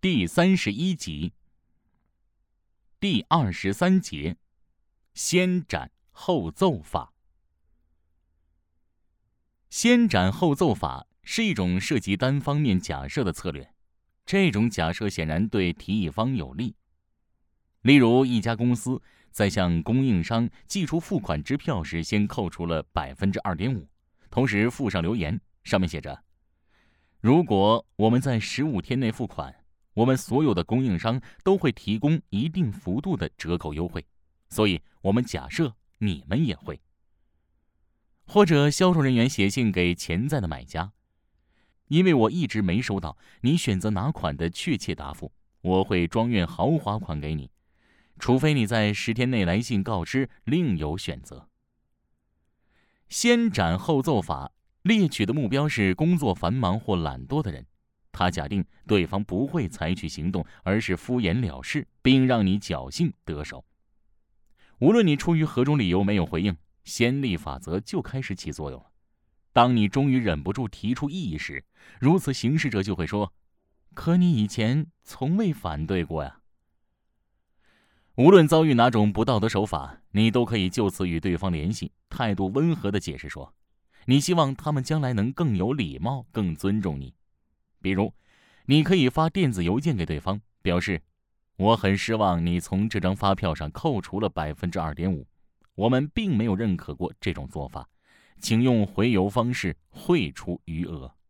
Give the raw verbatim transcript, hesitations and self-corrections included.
第三十一集。第二十三节，先斩后奏法。先斩后奏法是一种涉及单方面假设的策略，这种假设显然对提议方有利。例如，一家公司在向供应商寄出付款支票时，先扣除了 百分之二点五， 同时附上留言，上面写着：如果我们在十五天内付款，我们所有的供应商都会提供一定幅度的折扣优惠，所以我们假设你们也会。或者销售人员写信给潜在的买家，因为我一直没收到你选择哪款的确切答复，我会装运豪华款给你，除非你在十天内来信告知另有选择。先斩后奏法猎取的目标是工作繁忙或懒惰的人，他假定对方不会采取行动，而是敷衍了事，并让你侥幸得手。无论你出于何种理由没有回应，先例法则就开始起作用了。当你终于忍不住提出异议时，如此行事者就会说：可你以前从未反对过呀。无论遭遇哪种不道德手法，你都可以就此与对方联系，态度温和地解释说，你希望他们将来能更有礼貌，更尊重你。比如，你可以发电子邮件给对方，表示我很失望你从这张发票上扣除了 百分之二点五， 我们并没有认可过这种做法，请用回邮方式汇出余额。